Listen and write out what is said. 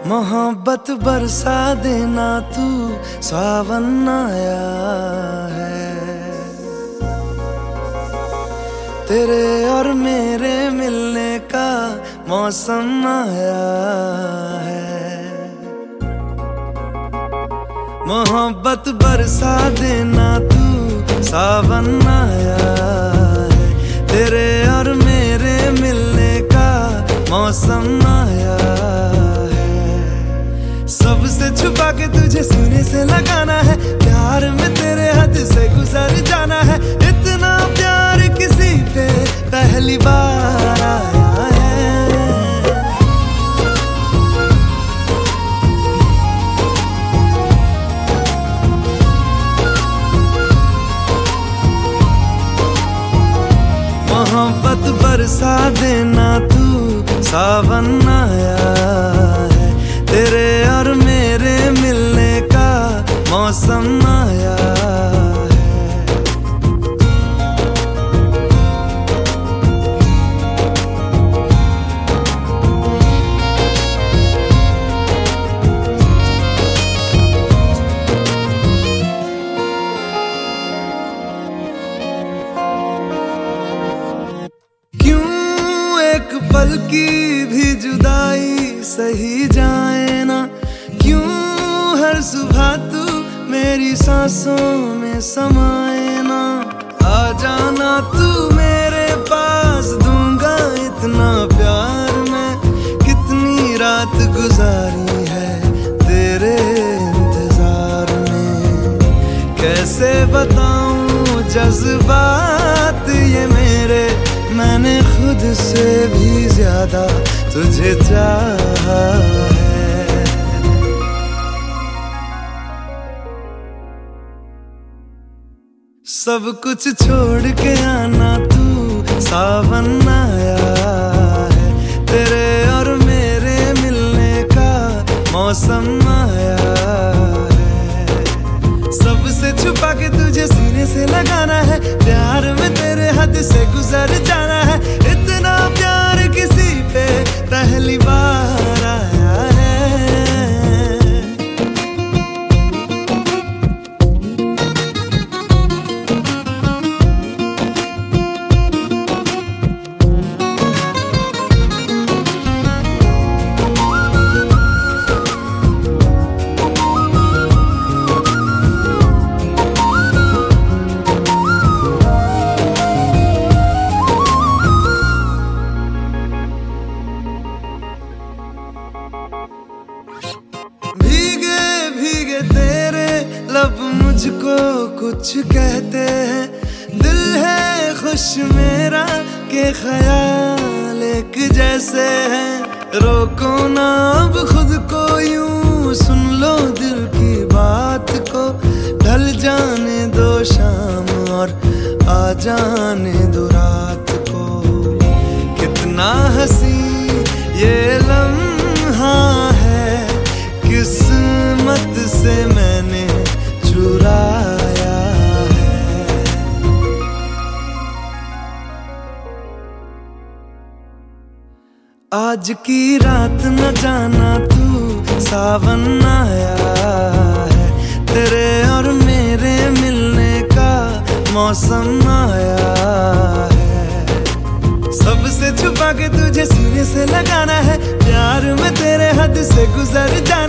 मोहब्बत बरसा देना तू, सावन आया है। तेरे और मेरे मिलने का मौसम आया है। मोहब्बत बरसा देना तू, सावन आया है। तेरे और मेरे मिलने का मौसम आया है। सबसे छुपा के तुझे सीने से लगाना है, प्यार में तेरे हद से गुजर जाना है। इतना प्यार किसी पे पहली बार आया है। मोहब्बत बरसा देना तू, सावन आया है। तेरे और मेरे मिलने का मौसम आया है। एक पल की भी जुदाई सही जाए ना, क्यों हर सुबह तू मेरी सांसों में समाए ना। आ जाना तू मेरे पास, दूंगा इतना प्यार मैं। कितनी रात गुजारी है तेरे इंतजार में, कैसे बताऊं जज्बात ये मेरे। मैंने खुद से भी ज्यादा तुझे चाहा है। सब कुछ छोड़ के आना तू, सावन आया है। तेरे और मेरे मिलने का मौसम आया है। सबसे छुपा के तुझे सीने से लगाना है, प्यार में तेरे हद से गुजर जाना है। इतना प्यार किसी पे पहली बार आया है। भीगे भीगे तेरे लब मुझको कुछ कहते हैं। दिल है खुश मेरा के ख्याल एक जैसे हैं। रोको ना अब खुद को यूं, सुन लो दिल की बात को। ढल जाने दो शाम और आ जाने दो रात को। कितना हंसी ये लम्हा है, किस्मत से मैंने चुराया है। आज की रात न जाना तू, सावन आया है। तेरे और मेरे मिलने का मौसम आया है। सबसे छुपा के तुझे सीने से लगाना है, प्यार में तेरे हद से गुजर जाना।